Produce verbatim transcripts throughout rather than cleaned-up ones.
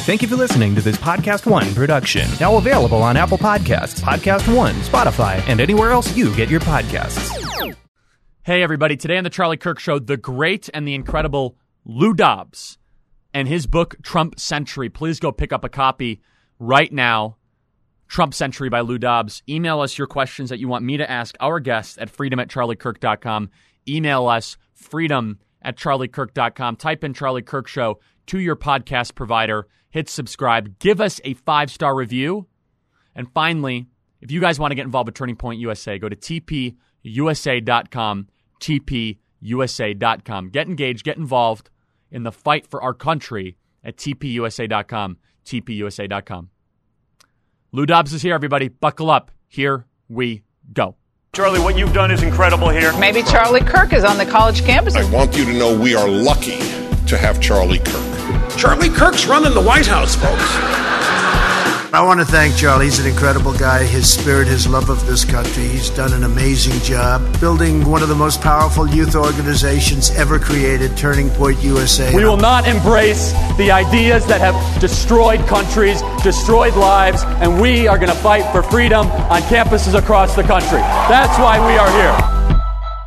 Thank you for listening to this Podcast One production. Now available on Apple Podcasts, Podcast One, Spotify, and anywhere else you get your podcasts. Hey, everybody. Today on The Charlie Kirk Show, the great and the incredible Lou Dobbs and his book, Trump Century. Please go pick up a copy right now. Trump Century by Lou Dobbs. Email us your questions that you want me to ask our guests at freedom at charlie kirk dot com. Email us freedom at charlie kirk dot com. Type in Charlie Kirk Show to your podcast provider. Hit subscribe. Give us a five-star review. And finally, if you guys want to get involved with Turning Point U S A, go to T P U S A dot com, T P U S A dot com. Get engaged, get involved in the fight for our country at T P U S A dot com, T P U S A dot com. Lou Dobbs is here, everybody. Buckle up. Here we go. Charlie, what you've done is incredible here. Maybe Charlie Kirk is on the college campus. I want you to know we are lucky to have Charlie Kirk. Charlie Kirk's running the White House, folks. I want to thank Charlie. He's an incredible guy. His spirit, his love of this country. He's done an amazing job building one of the most powerful youth organizations ever created, Turning Point U S A. We will not embrace the ideas that have destroyed countries, destroyed lives, and we are going to fight for freedom on campuses across the country. That's why we are here.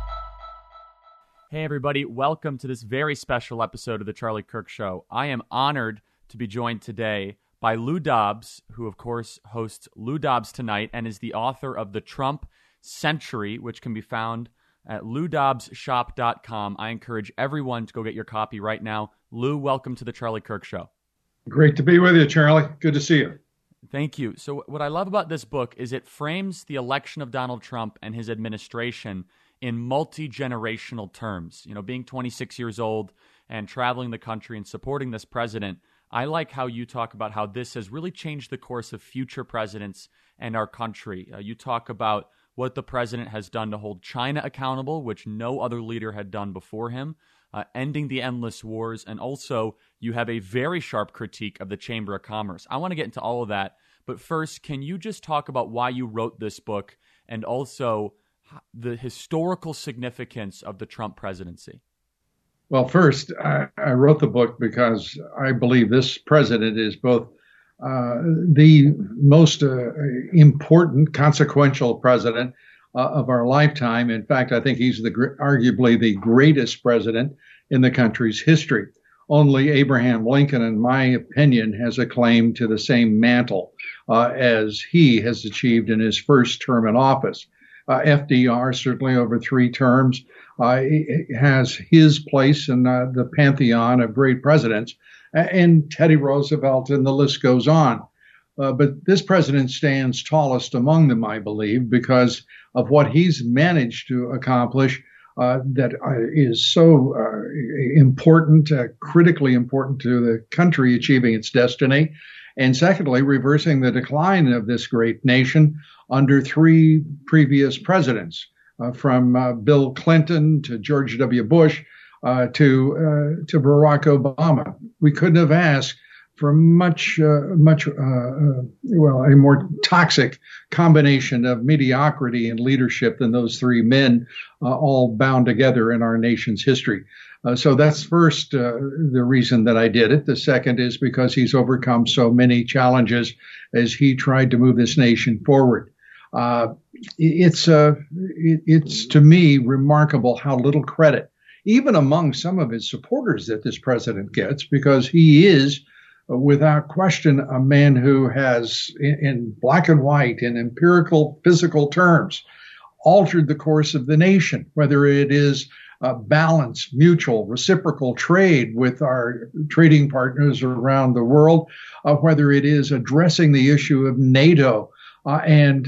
Hey, everybody. Welcome to this very special episode of The Charlie Kirk Show. I am honored to be joined today by Lou Dobbs, who, of course, hosts Lou Dobbs Tonight and is the author of The Trump Century, which can be found at lou dobbs shop dot com. I encourage everyone to go get your copy right now. Lou, welcome to The Charlie Kirk Show. Great to be with you, Charlie. Good to see you. Thank you. So what I love about this book is it frames the election of Donald Trump and his administration in multi-generational terms. You know, being twenty-six years old and traveling the country and supporting this president, I like how you talk about how this has really changed the course of future presidents and our country. Uh, you talk about what the president has done to hold China accountable, which no other leader had done before him, uh, ending the endless wars, and also you have a very sharp critique of the Chamber of Commerce. I want to get into all of that, but first, can you just talk about why you wrote this book and also the historical significance of the Trump presidency? Well, first, I, I wrote the book because I believe this president is both uh, the most uh, important, consequential president uh, of our lifetime. In fact, I think he's the arguably the greatest president in the country's history. Only Abraham Lincoln, in my opinion, has a claim to the same mantle uh, as he has achieved in his first term in office. Uh, F D R, certainly over three terms, uh, has his place in uh, the pantheon of great presidents, and Teddy Roosevelt, and the list goes on. Uh, but this president stands tallest among them, I believe, because of what he's managed to accomplish uh, that uh, is so uh, important, uh, critically important to the country achieving its destiny. And secondly, reversing the decline of this great nation under three previous presidents, uh, from uh, Bill Clinton to George W. Bush uh, to uh, to Barack Obama. We couldn't have asked for much, uh, much, uh, uh, well, a more toxic combination of mediocrity and leadership than those three men, uh, all bound together in our nation's history. Uh, so that's first uh, the reason that I did it. The second is because he's overcome so many challenges as he tried to move this nation forward. Uh, it's uh, it, it's to me remarkable how little credit, even among some of his supporters, that this president gets, because he is, uh, without question, a man who has, in, in black and white, in empirical, physical terms, altered the course of the nation, whether it is Uh, balance, mutual, reciprocal trade with our trading partners around the world, uh, whether it is addressing the issue of NATO uh, and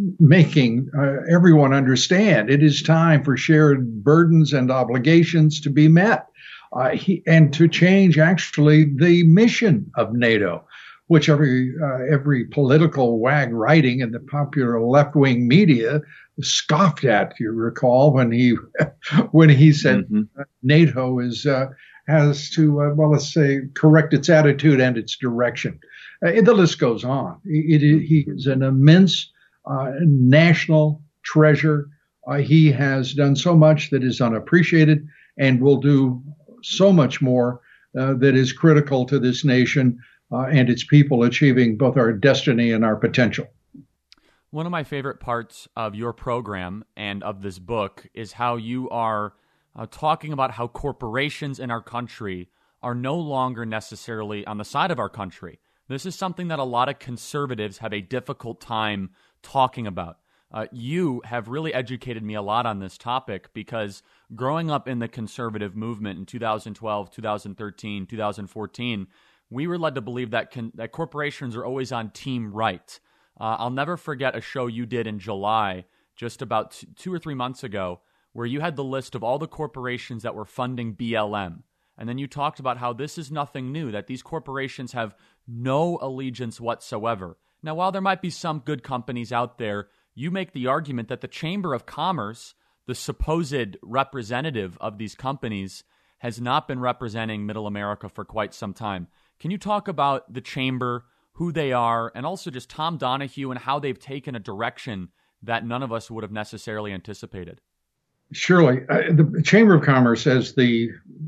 making uh, everyone understand it is time for shared burdens and obligations to be met, uh, he, and to change actually the mission of NATO, which every uh, every political wag writing in the popular left-wing media scoffed at. You recall when he when he said mm-hmm. NATO is uh, has to uh, well, let's say, correct its attitude and its direction. Uh, the list goes on. It, it, he is an immense uh, national treasure. Uh, he has done so much that is unappreciated, and will do so much more uh, that is critical to this nation uh, and its people achieving both our destiny and our potential. One of my favorite parts of your program and of this book is how you are uh, talking about how corporations in our country are no longer necessarily on the side of our country. This is something that a lot of conservatives have a difficult time talking about. Uh, you have really educated me a lot on this topic because growing up in the conservative movement in two thousand twelve, two thousand thirteen, two thousand fourteen, we were led to believe that con- that corporations are always on team right. Uh, I'll never forget a show you did in July, just about t- two or three months ago, where you had the list of all the corporations that were funding B L M. And then you talked about how this is nothing new, that these corporations have no allegiance whatsoever. Now, while there might be some good companies out there, you make the argument that the Chamber of Commerce, the supposed representative of these companies, has not been representing Middle America for quite some time. Can you talk about the Chamber, who they are, and also just Tom Donahue and how they've taken a direction that none of us would have necessarily anticipated? Surely. Uh, the Chamber of Commerce, as the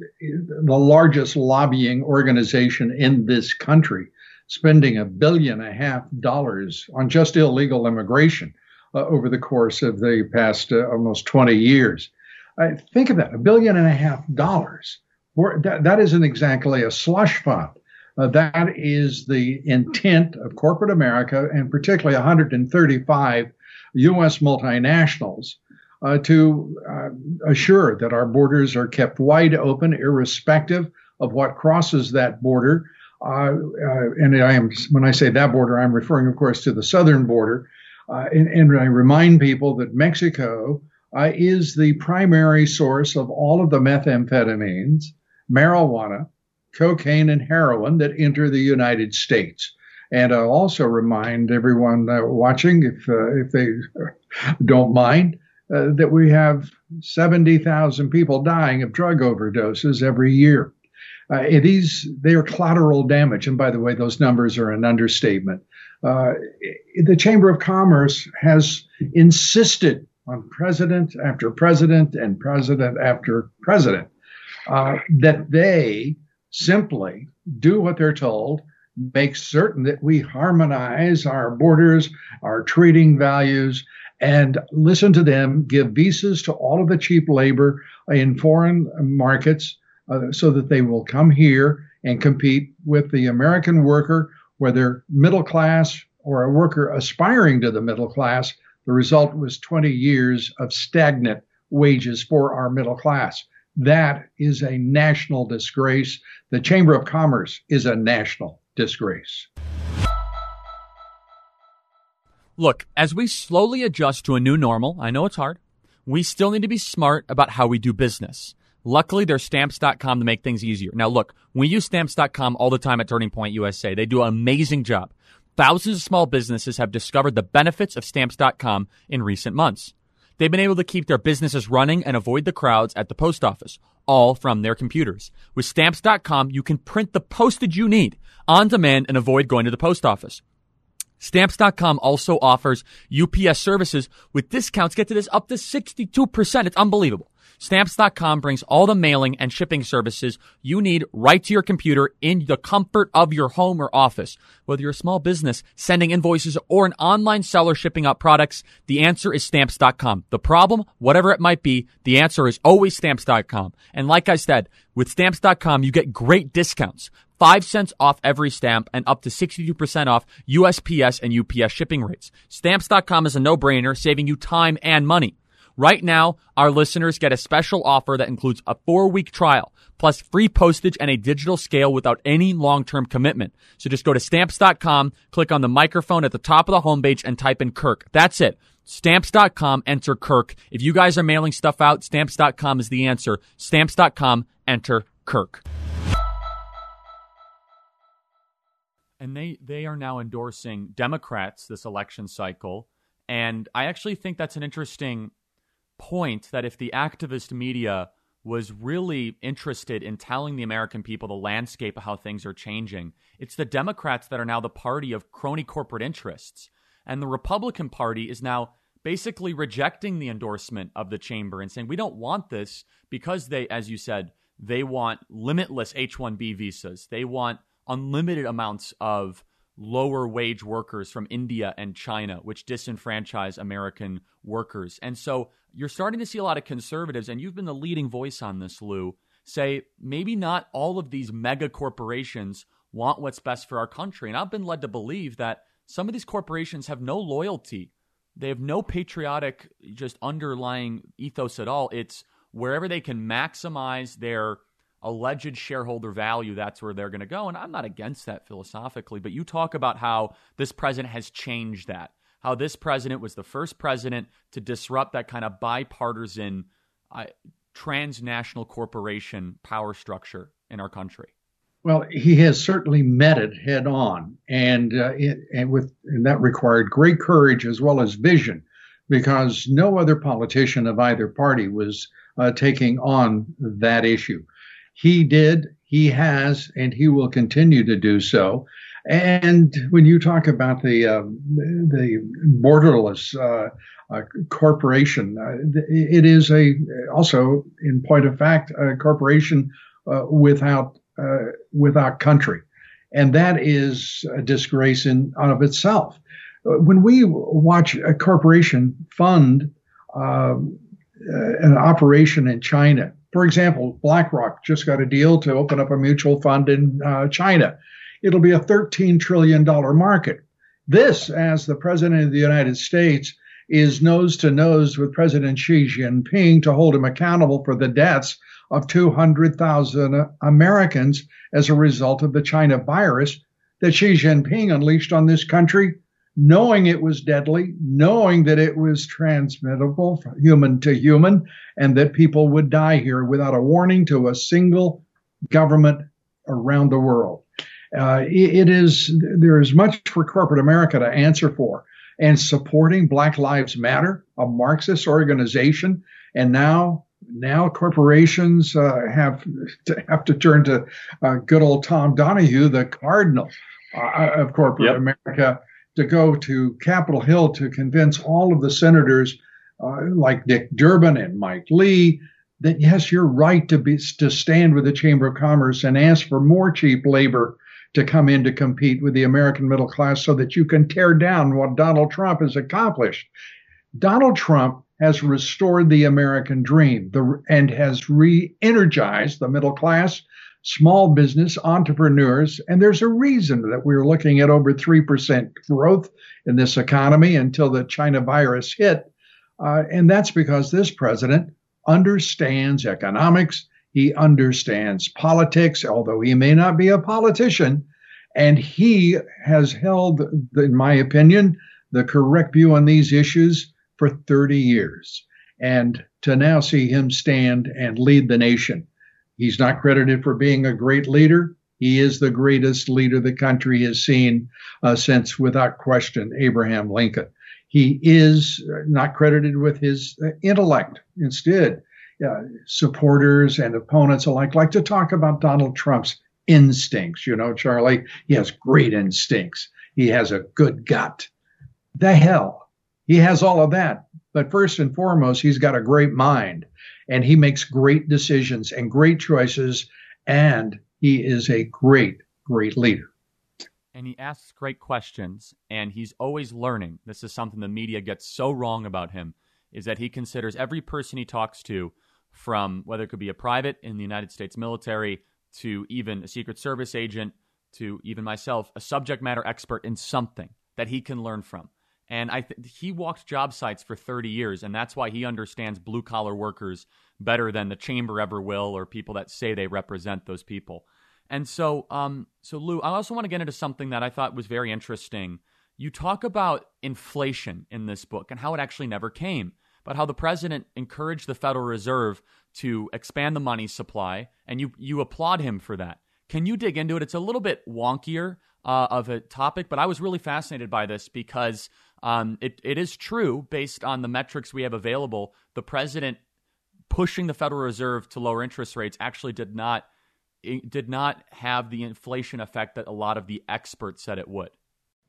the largest lobbying organization in this country, spending a billion and a half dollars on just illegal immigration uh, over the course of the past uh, almost twenty years. Uh, think of that, a billion and a half dollars. That, that isn't exactly a slush fund. Uh, that is the intent of corporate America, and particularly one hundred thirty-five U S multinationals, uh, to uh, assure that our borders are kept wide open, irrespective of what crosses that border. Uh, uh, and I am, when I say that border, I'm referring, of course, to the southern border. Uh, and, and I remind people that Mexico uh, is the primary source of all of the methamphetamines, marijuana, cocaine, and heroin that enter the United States. And I'll also remind everyone uh, watching, if uh, if they don't mind, uh, that we have seventy thousand people dying of drug overdoses every year. Uh, these, they are collateral damage. And by the way, those numbers are an understatement. Uh, the Chamber of Commerce has insisted on president after president and president after president uh, that they simply do what they're told, make certain that we harmonize our borders, our trading values, and listen to them, give visas to all of the cheap labor in foreign markets uh, so that they will come here and compete with the American worker, whether middle class or a worker aspiring to the middle class. The result was twenty years of stagnant wages for our middle class. That is a national disgrace. The Chamber of Commerce is a national disgrace. Look, as we slowly adjust to a new normal, I know it's hard, we still need to be smart about how we do business. Luckily, there's Stamps dot com to make things easier. Now, look, we use Stamps dot com all the time at Turning Point U S A. They do an amazing job. Thousands of small businesses have discovered the benefits of Stamps dot com in recent months. They've been able to keep their businesses running and avoid the crowds at the post office, all from their computers. With Stamps dot com, you can print the postage you need on demand and avoid going to the post office. Stamps dot com also offers U P S services with discounts. Get to this, up to sixty-two percent. It's unbelievable. Stamps dot com brings all the mailing and shipping services you need right to your computer in the comfort of your home or office. Whether you're a small business sending invoices or an online seller shipping out products, the answer is Stamps dot com. The problem, whatever it might be, the answer is always Stamps dot com. And like I said, with Stamps dot com, you get great discounts. Five cents off every stamp and up to sixty-two percent off U S P S and U P S shipping rates. Stamps dot com is a no-brainer, saving you time and money. Right now, our listeners get a special offer that includes a four-week trial, plus free postage and a digital scale without any long-term commitment. So just go to Stamps dot com, click on the microphone at the top of the homepage, and type in Kirk. That's it. Stamps dot com, enter Kirk. If you guys are mailing stuff out, Stamps dot com is the answer. Stamps dot com, enter Kirk. And they, they are now endorsing Democrats this election cycle. And I actually think that's an interesting point, that if the activist media was really interested in telling the American people the landscape of how things are changing, it's the Democrats that are now the party of crony corporate interests. And the Republican Party is now basically rejecting the endorsement of the chamber and saying, we don't want this because they, as you said, they want limitless H one B visas. They want unlimited amounts of lower wage workers from India and China, which disenfranchise American workers. And so you're starting to see a lot of conservatives, and you've been the leading voice on this, Lou, say maybe not all of these mega corporations want what's best for our country. And I've been led to believe that some of these corporations have no loyalty. They have no patriotic, just underlying ethos at all. It's wherever they can maximize their alleged shareholder value, that's where they're going to go. And I'm not against that philosophically, but you talk about how this president has changed that, how this president was the first president to disrupt that kind of bipartisan uh, transnational corporation power structure in our country. Well, he has certainly met it head on, and uh, it, and with and that required great courage as well as vision, because no other politician of either party was uh, taking on that issue. He did, he has, and he will continue to do so. And when you talk about the uh, the borderless uh, uh, corporation, uh, it is a also, in point of fact, a corporation uh, without uh, without country, and that is a disgrace in and of itself. When we watch a corporation fund uh, an operation in China, for example, BlackRock just got a deal to open up a mutual fund in uh, China. It'll be a thirteen trillion dollars market. This, as the President of the United States, is nose to nose with President Xi Jinping to hold him accountable for the deaths of two hundred thousand Americans as a result of the China virus that Xi Jinping unleashed on this country, knowing it was deadly, knowing that it was transmittable from human to human, and that people would die here without a warning to a single government around the world. Uh, it, it is, there is much for corporate America to answer for. And supporting Black Lives Matter, a Marxist organization, and now now corporations uh, have to have to turn to uh, good old Tom Donahue, the cardinal uh, of corporate yep. America, to go to Capitol Hill to convince all of the senators uh, like Dick Durbin and Mike Lee that, yes, you're right to be to stand with the Chamber of Commerce and ask for more cheap labor to come in to compete with the American middle class so that you can tear down what Donald Trump has accomplished. Donald Trump has restored the American dream the, and has re-energized the middle class, small business, entrepreneurs. And there's a reason that we're looking at over three percent growth in this economy until the China virus hit. Uh, and that's because this president understands economics. He understands politics, although he may not be a politician. And he has held, in my opinion, the correct view on these issues for thirty years. And to now see him stand and lead the nation. He's not credited for being a great leader. He is the greatest leader the country has seen uh, since, without question, Abraham Lincoln. He is not credited with his uh, intellect. Instead, uh, supporters and opponents alike like to talk about Donald Trump's instincts. You know, Charlie, he has great instincts. He has a good gut. The hell. He has all of that. But first and foremost, he's got a great mind, and he makes great decisions and great choices, and he is a great, great leader. And he asks great questions, and he's always learning. This is something the media gets so wrong about him, is that he considers every person he talks to, from whether it could be a private in the United States military to even a Secret Service agent to even myself, a subject matter expert in something that he can learn from. And I th- he walked job sites for thirty years, and that's why he understands blue-collar workers better than the chamber ever will, or people that say they represent those people. And so, um, so Lou, I also want to get into something that I thought was very interesting. You talk about inflation in this book and how it actually never came, but how the president encouraged the Federal Reserve to expand the money supply, and you you applaud him for that. Can you dig into it? It's a little bit wonkier uh, of a topic, but I was really fascinated by this because um, it, it is true, based on the metrics we have available, the president pushing the Federal Reserve to lower interest rates actually did not it did not have the inflation effect that a lot of the experts said it would.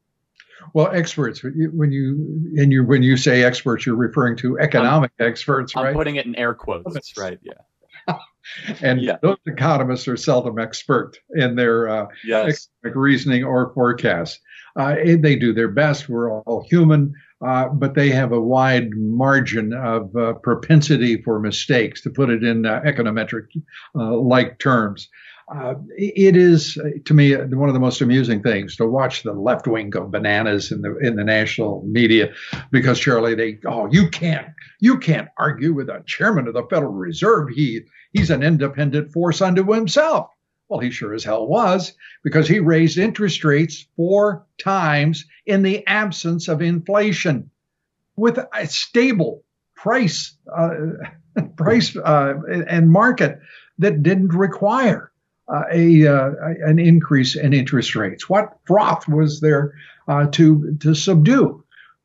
Well, experts, when you and you when you say experts, you're referring to economic I'm, experts, right? I'm putting it in air quotes, right? Yeah. And Yeah. those economists are seldom expert in their uh, Yes. economic reasoning or forecasts. Uh, they do their best. We're all human, uh, but they have a wide margin of uh, propensity for mistakes, to put it in uh, econometric-like uh, terms. Uh, it is, to me, one of the most amusing things to watch the left wing go bananas in the in the national media, because Charlie, they oh you can't you can't argue with a chairman of the Federal Reserve. He he's an independent force unto himself. Well, he sure as hell was, because he raised interest rates four times in the absence of inflation, with a stable price uh, price uh, and market that didn't require Uh, a uh, an increase in interest rates. What froth was there uh, to to subdue?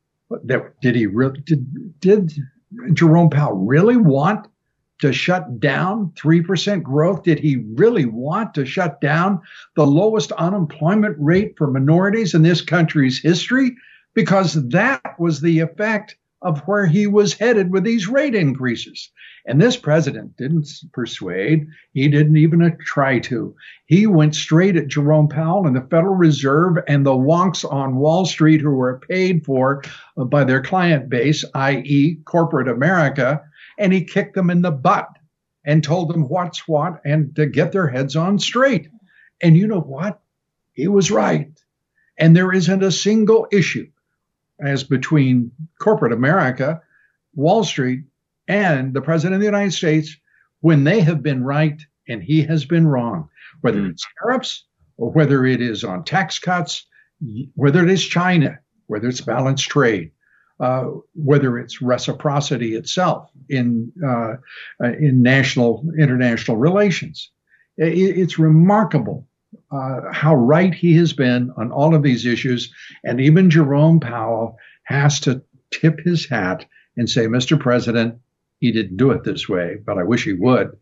Did he really? Did, did Jerome Powell really want to shut down three percent growth? Did he really want to shut down the lowest unemployment rate for minorities in this country's history? Because that was the effect of where he was headed with these rate increases. And this president didn't persuade. He didn't even try to. He went straight at Jerome Powell and the Federal Reserve and the wonks on Wall Street who were paid for by their client base, that is corporate America, and he kicked them in the butt and told them what's what and to get their heads on straight. And you know what? He was right. And there isn't a single issue as between corporate America, Wall Street, and the President of the United States when they have been right and he has been wrong, whether mm. it's tariffs or whether it is on tax cuts, whether it is China, whether it's balanced trade, uh, whether it's reciprocity itself in uh, in national international relations. It, it's remarkable uh, how right he has been on all of these issues, and even Jerome Powell has to tip his hat and say, Mister President, he didn't do it this way, but I wish he would.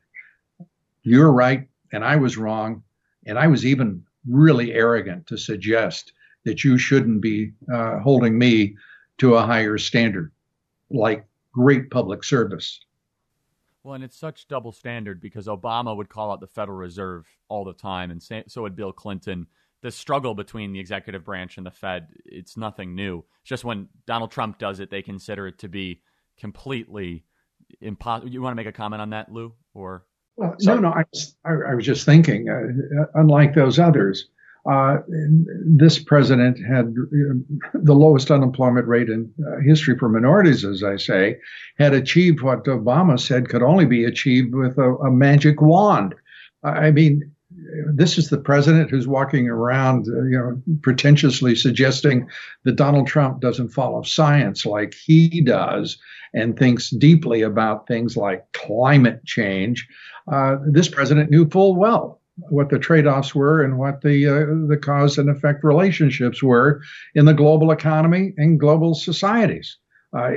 You're right, and I was wrong, and I was even really arrogant to suggest that you shouldn't be uh, holding me to a higher standard, like great public service. Well, and it's such double standard because Obama would call out the Federal Reserve all the time, and so would Bill Clinton. The struggle between the executive branch and the Fed, it's nothing new. It's just when Donald Trump does it, they consider it to be completely impossible. You want to make a comment on that, Lou? Or well, no, no. I, I, I was just thinking, uh, unlike those others, uh, this president had uh, the lowest unemployment rate in uh, history for minorities, as I say, had achieved what Obama said could only be achieved with a, a magic wand. I mean, this is the president who's walking around, uh, you know, pretentiously suggesting that Donald Trump doesn't follow science like he does and thinks deeply about things like climate change. Uh, this president knew full well what the trade-offs were and what the uh, the cause and effect relationships were in the global economy and global societies. Uh,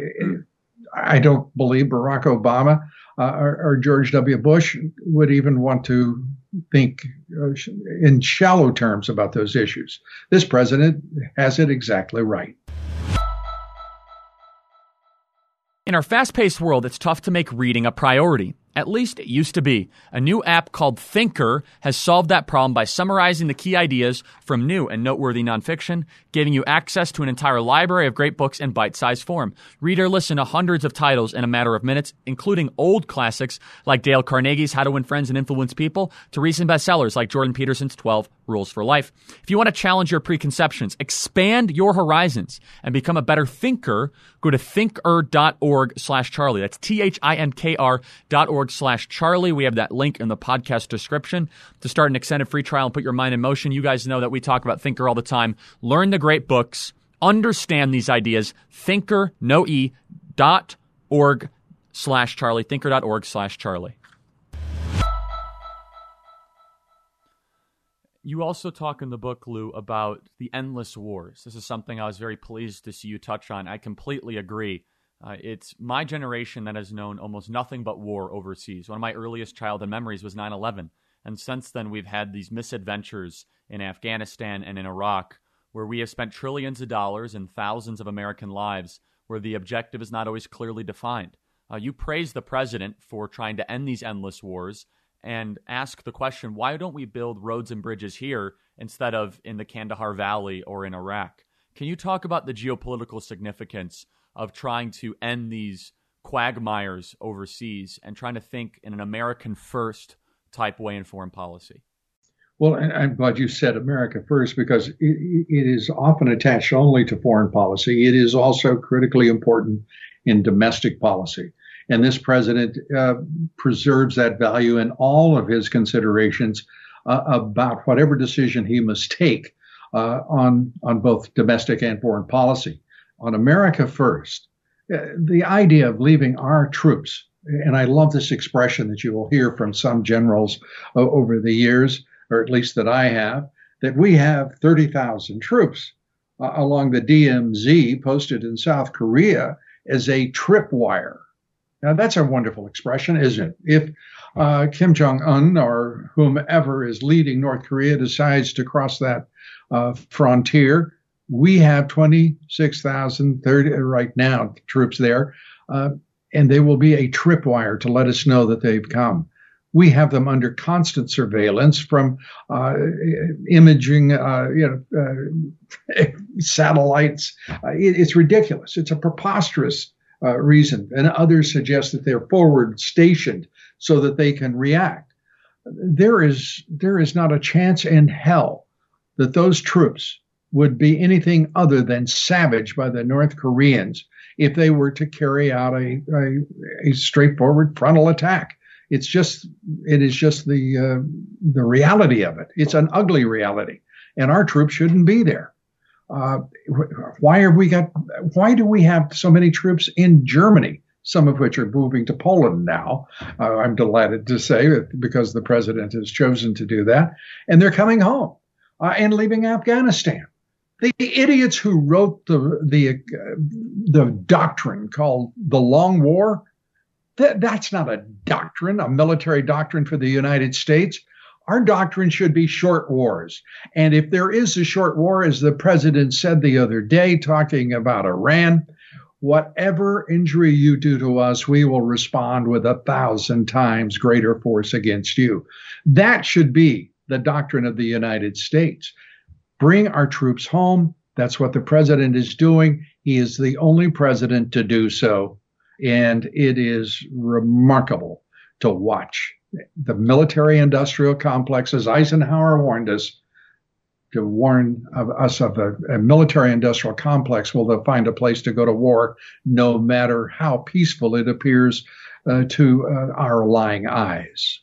I don't believe Barack Obama uh, or, or George W. Bush would even want to think uh, in shallow terms about those issues. This president has it exactly right. In our fast-paced world, it's tough to make reading a priority. At least it used to be. A new app called Thinker has solved that problem by summarizing the key ideas from new and noteworthy nonfiction, giving you access to an entire library of great books in bite-sized form. Read or listen to hundreds of titles in a matter of minutes, including old classics like Dale Carnegie's How to Win Friends and Influence People, to recent bestsellers like Jordan Peterson's twelve Rules for Life. If you want to challenge your preconceptions, expand your horizons, and become a better thinker, go to thinker.org slash Charlie. That's T-H-I-N-K-R dot org slash Charlie. We have that link in the podcast description to start an extended free trial and put your mind in motion. You guys know that we talk about Thinker all the time. Learn the great books. Understand these ideas. Thinker, no E, dot org slash Charlie. Thinker.org slash Charlie. You also talk in the book, Lou, about the endless wars. This is something I was very pleased to see you touch on. I completely agree. Uh, it's my generation that has known almost nothing but war overseas. One of my earliest childhood memories was nine eleven. And since then, we've had these misadventures in Afghanistan and in Iraq, where we have spent trillions of dollars and thousands of American lives, where the objective is not always clearly defined. Uh, you praise the president for trying to end these endless wars, and ask the question, why don't we build roads and bridges here instead of in the Kandahar Valley or in Iraq? Can you talk about the geopolitical significance of trying to end these quagmires overseas and trying to think in an American first type way in foreign policy? Well, and I'm glad you said America first, because it, it is often attached only to foreign policy. It is also critically important in domestic policy. And this president uh, preserves that value in all of his considerations uh, about whatever decision he must take uh, on, on both domestic and foreign policy. On America first, uh, the idea of leaving our troops, and I love this expression that you will hear from some generals uh, over the years, or at least that I have, that we have thirty thousand troops uh, along the D M Z posted in South Korea as a tripwire. Now, that's a wonderful expression, isn't it? If uh, Kim Jong-un or whomever is leading North Korea decides to cross that uh, frontier, we have twenty-six thousand thirty right now troops there, uh, and they will be a tripwire to let us know that they've come. We have them under constant surveillance from uh, imaging, uh, you know, uh, satellites. Uh, it, it's ridiculous. It's a preposterous uh, reason. And others suggest that they're forward stationed so that they can react. There is there is not a chance in hell that those troops would be anything other than savage by the North Koreans if they were to carry out a, a, a straightforward frontal attack. It's just, it is just the uh, the reality of it. It's an ugly reality, and our troops shouldn't be there. Uh, why have we got? Why do we have so many troops in Germany? Some of which are moving to Poland now. Uh, I'm delighted to say, because the president has chosen to do that, and they're coming home uh, and leaving Afghanistan. The idiots who wrote the the uh, the doctrine called the Long War. That, that's not a doctrine, a military doctrine for the United States. Our doctrine should be short wars. And if there is a short war, as the president said the other day, talking about Iran, whatever injury you do to us, we will respond with a thousand times greater force against you. That should be the doctrine of the United States. Bring our troops home. That's what the president is doing. He is the only president to do so. And it is remarkable to watch the military-industrial complex, as Eisenhower warned us, to warn of us of a, a military-industrial complex will they'll find a place to go to war, no matter how peaceful it appears uh, to uh, our lying eyes.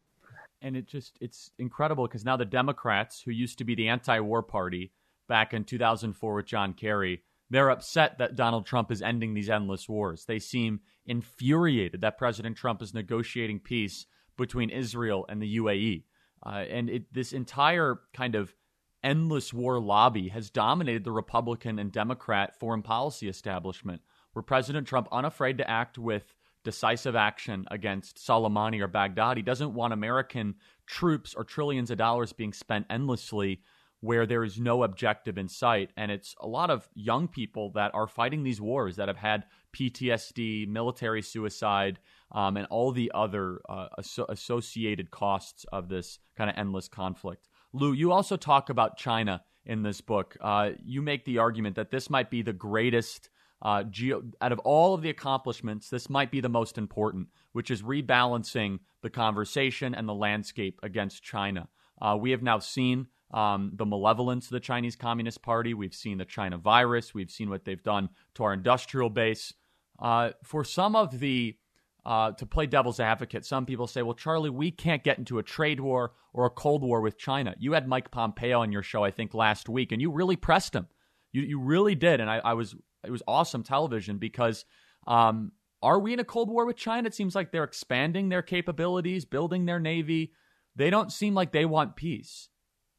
And it just, it's incredible because now the Democrats, who used to be the anti-war party back in two thousand four with John Kerry, they're upset that Donald Trump is ending these endless wars. They seem infuriated that President Trump is negotiating peace between Israel and the U A E. Uh, and it, this entire kind of endless war lobby has dominated the Republican and Democrat foreign policy establishment, where President Trump, unafraid to act with decisive action against Soleimani or Baghdadi, doesn't want American troops or trillions of dollars being spent endlessly where there is no objective in sight. And it's a lot of young people that are fighting these wars that have had P T S D, military suicide, um, and all the other uh, aso- associated costs of this kind of endless conflict. Lou, you also talk about China in this book. Uh, you make the argument that this might be the greatest, uh, geo- out of all of the accomplishments, this might be the most important, which is rebalancing the conversation and the landscape against China. Uh, we have now seen Um, the malevolence of the Chinese Communist Party. We've seen the China virus. We've seen what they've done to our industrial base. Uh, for some of the, uh, to play devil's advocate, some people say, well, Charlie, we can't get into a trade war or a Cold War with China. You had Mike Pompeo on your show, I think, last week, and you really pressed him. You you really did, and I, I was it was awesome television because um, are we in a Cold War with China? It seems like they're expanding their capabilities, building their Navy. They don't seem like they want peace.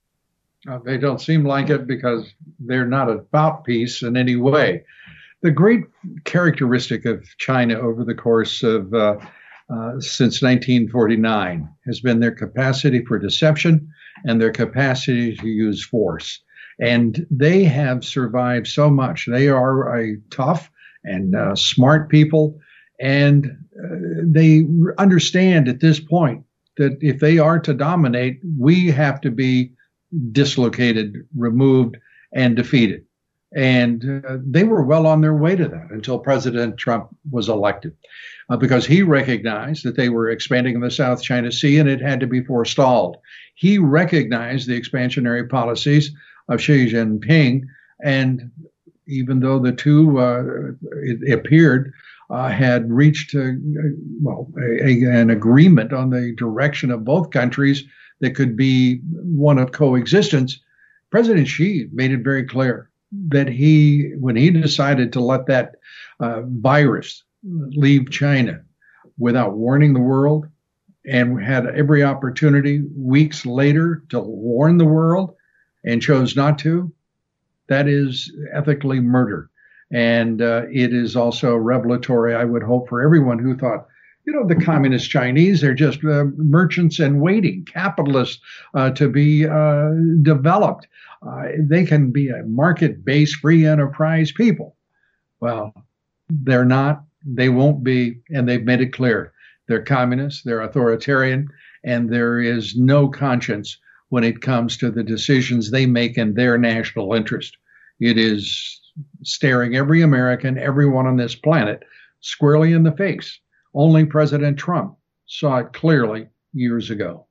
Uh, they don't seem like it because they're not about peace in any way. The great characteristic of China over the course of uh, uh, since nineteen forty-nine has been their capacity for deception and their capacity to use force. And they have survived so much. They are a tough and uh, smart people, and uh, they understand at this point that if they are to dominate, we have to be dislocated, removed, and defeated. And uh, they were well on their way to that until President Trump was elected, uh, because he recognized that they were expanding in the South China Sea and it had to be forestalled. He recognized the expansionary policies of Xi Jinping, and even though the two, uh, it appeared, uh, had reached, uh, well, a, a, an agreement on the direction of both countries that could be one of coexistence, President Xi made it very clear that he, when he decided to let that uh, virus leave China without warning the world, and had every opportunity weeks later to warn the world and chose not to, that is ethically murder. And uh, it is also revelatory, I would hope, for everyone who thought, you know, the communist Chinese, they're just uh, merchants in waiting, capitalists uh, to be uh, developed. Uh, they can be a market-based free enterprise people. Well, they're not, they won't be, and they've made it clear. They're communists, they're authoritarian, and there is no conscience when it comes to the decisions they make in their national interest. It is staring every American, everyone on this planet, squarely in the face. Only President Trump saw it clearly years ago.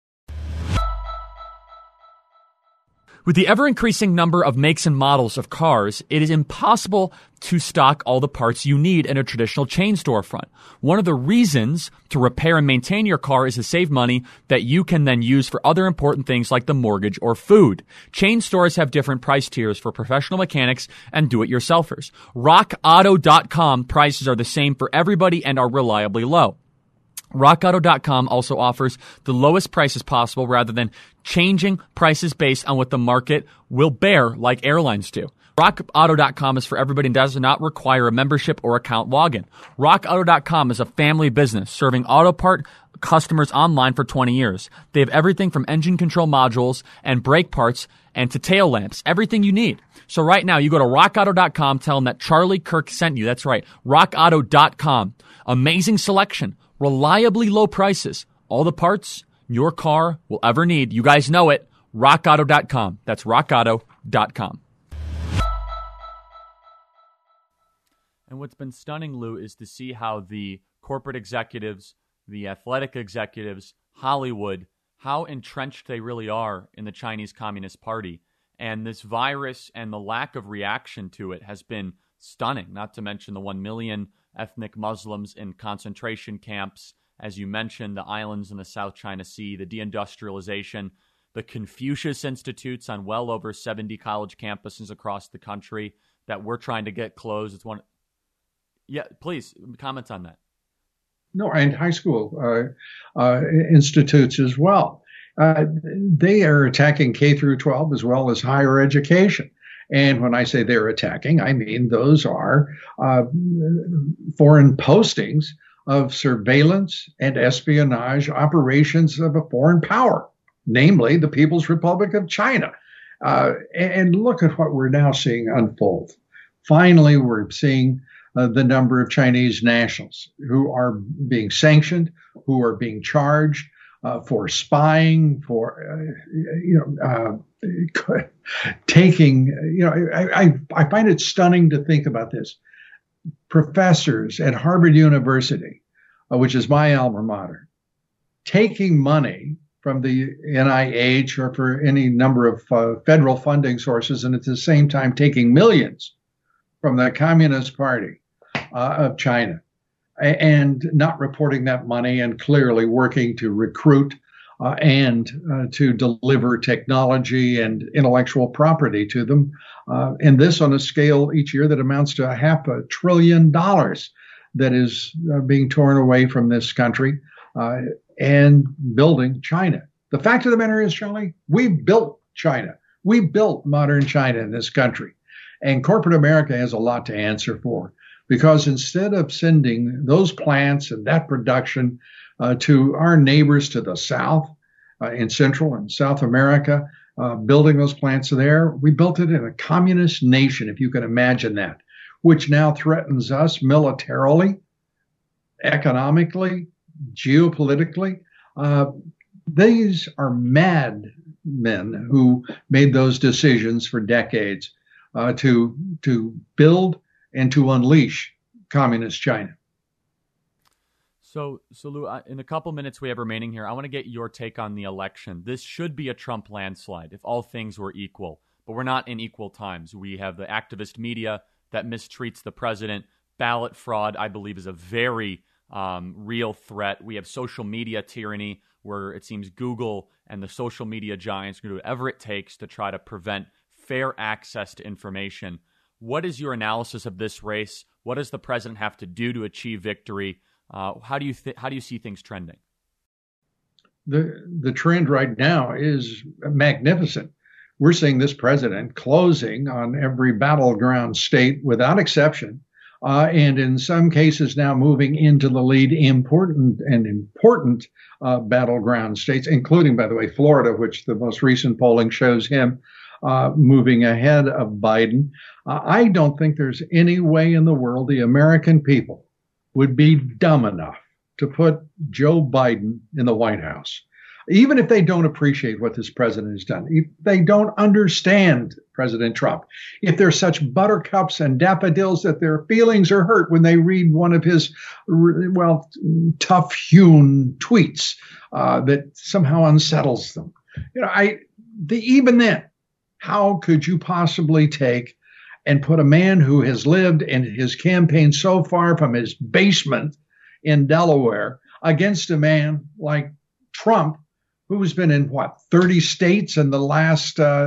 With the ever-increasing number of makes and models of cars, it is impossible to stock all the parts you need in a traditional chain storefront. One of the reasons to repair and maintain your car is to save money that you can then use for other important things like the mortgage or food. Chain stores have different price tiers for professional mechanics and do-it-yourselfers. rock auto dot com prices are the same for everybody and are reliably low. rock auto dot com also offers the lowest prices possible rather than changing prices based on what the market will bear like airlines do. rock auto dot com is for everybody and does not require a membership or account login. rock auto dot com is a family business serving auto part customers online for twenty years. They have everything from engine control modules and brake parts and to tail lamps, everything you need. So right now, you go to rock auto dot com, tell them that Charlie Kirk sent you. That's right, rock auto dot com. Amazing selection. Reliably low prices. All the parts your car will ever need. You guys know it. rock auto dot com. That's rock auto dot com. And what's been stunning, Lou, is to see how the corporate executives, the athletic executives, Hollywood, how entrenched they really are in the Chinese Communist Party. And this virus and the lack of reaction to it has been stunning, not to mention the one million ethnic Muslims in concentration camps, as you mentioned, the islands in the South China Sea, the deindustrialization, the Confucius Institutes on well over seventy college campuses across the country that we're trying to get closed. It's one. Yeah, please comment on that. No, and high school uh, uh, institutes as well. Uh, they are attacking K through twelve as well as higher education. And when I say they're attacking, I mean those are uh, foreign postings of surveillance and espionage operations of a foreign power, namely the People's Republic of China. Uh, and look at what we're now seeing unfold. Finally, we're seeing uh, the number of Chinese nationals who are being sanctioned, who are being charged uh, for spying, for, uh, you know, uh, taking, you know, I, I, I find it stunning to think about this. Professors at Harvard University, uh, which is my alma mater, taking money from the N I H or for any number of uh, federal funding sources, and at the same time taking millions from the Communist Party uh, of China, and not reporting that money and clearly working to recruit Uh, and uh, to deliver technology and intellectual property to them. Uh, and this on a scale each year that amounts to a half a trillion dollars that is uh, being torn away from this country uh, and building China. The fact of the matter is, Charlie, we built China. We built modern China in this country. And corporate America has a lot to answer for, because instead of sending those plants and that production Uh, to our neighbors to the south, uh, in Central and South America, uh, building those plants there. We built it in a communist nation, if you can imagine that, which now threatens us militarily, economically, geopolitically. Uh, these are mad men who made those decisions for decades uh, to to build and to unleash communist China. So, so Lou, in the couple minutes we have remaining here, I want to get your take on the election. This should be a Trump landslide if all things were equal, but we're not in equal times. We have the activist media that mistreats the president. Ballot fraud, I believe, is a very um, real threat. We have social media tyranny, where it seems Google and the social media giants are going to do whatever it takes to try to prevent fair access to information. What is your analysis of this race? What does the president have to do to achieve victory? Uh, how do you th- how do you see things trending? The the trend right now is magnificent. We're seeing this president closing on every battleground state without exception, uh, and in some cases now moving into the lead important and important uh, battleground states, including, by the way, Florida, which the most recent polling shows him uh, moving ahead of Biden. Uh, I don't think there's any way in the world the American people would be dumb enough to put Joe Biden in the White House, even if they don't appreciate what this president has done, if they don't understand President Trump, if they're such buttercups and daffodils that their feelings are hurt when they read one of his, well, tough-hewn tweets uh, that somehow unsettles them. You know, I the, even then, how could you possibly take and put a man who has lived in his campaign so far from his basement in Delaware against a man like Trump, who's been in, what, thirty states in the last uh,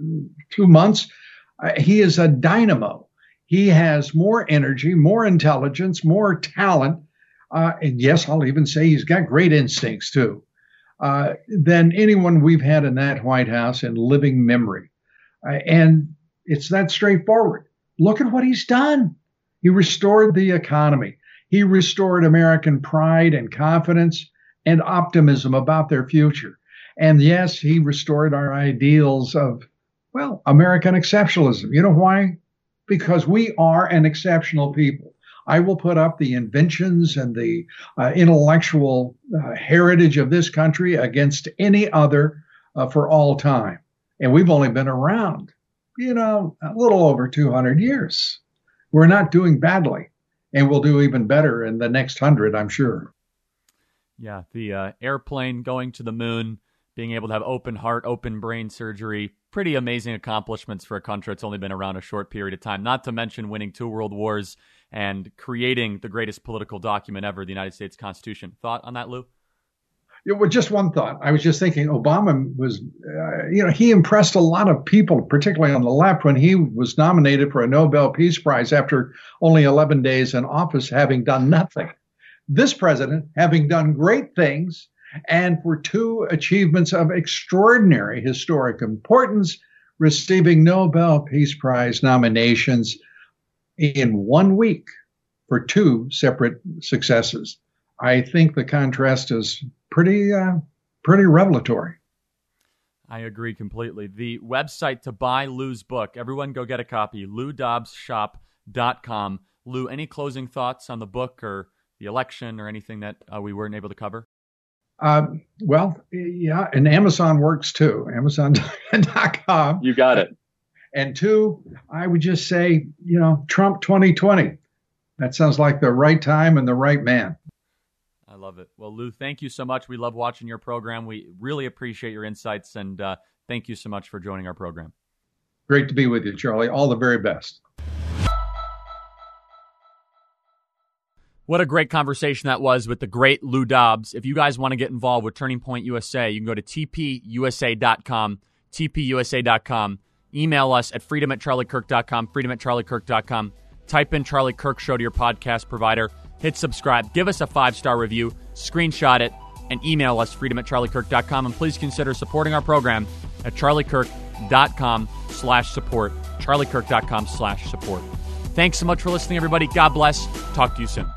two months? Uh, he is a dynamo. He has more energy, more intelligence, more talent. Uh, and yes, I'll even say he's got great instincts, too, uh, than anyone we've had in that White House in living memory. Uh, and it's that straightforward. Look at what he's done. He restored the economy. He restored American pride and confidence and optimism about their future. And yes, he restored our ideals of, well, American exceptionalism. You know why? Because we are an exceptional people. I will put up the inventions and the uh, intellectual uh, heritage of this country against any other uh, for all time. And we've only been around, you know, a little over two hundred years. We're not doing badly, and we'll do even better in the next hundred, I'm sure. Yeah, the uh, airplane going to the moon, being able to have open heart, open brain surgery, pretty amazing accomplishments for a country that's only been around a short period of time, not to mention winning two world wars and creating the greatest political document ever, the United States Constitution. Thought on that, Lou? Yeah, well, just one thought. I was just thinking Obama was, uh, you know, he impressed a lot of people, particularly on the left, when he was nominated for a Nobel Peace Prize after only eleven days in office, having done nothing. This president, having done great things, and for two achievements of extraordinary historic importance, receiving Nobel Peace Prize nominations in one week for two separate successes. I think the contrast is pretty, uh, pretty revelatory. I agree completely. The website to buy Lou's book, everyone go get a copy, lou dobbs shop dot com. Lou, any closing thoughts on the book or the election or anything that uh, we weren't able to cover? Um, well, yeah, and Amazon works too, amazon dot com. You got it. And two, I would just say, you know, Trump twenty twenty. That sounds like the right time and the right man. I love it. Well, Lou, thank you so much. We love watching your program. We really appreciate your insights, and uh, thank you so much for joining our program. Great to be with you, Charlie. All the very best. What a great conversation that was with the great Lou Dobbs. If you guys want to get involved with Turning Point U S A, you can go to T P U S A dot com, T P U S A dot com. Email us at freedom at charlie kirk dot com, freedom at charlie kirk dot com. Type in Charlie Kirk Show to your podcast provider. Hit subscribe. Give us a five-star review. Screenshot it and email us, freedom at charlie kirk dot com. And please consider supporting our program at charlie kirk dot com slash support, charlie kirk dot com slash support. Thanks so much for listening, everybody. God bless. Talk to you soon.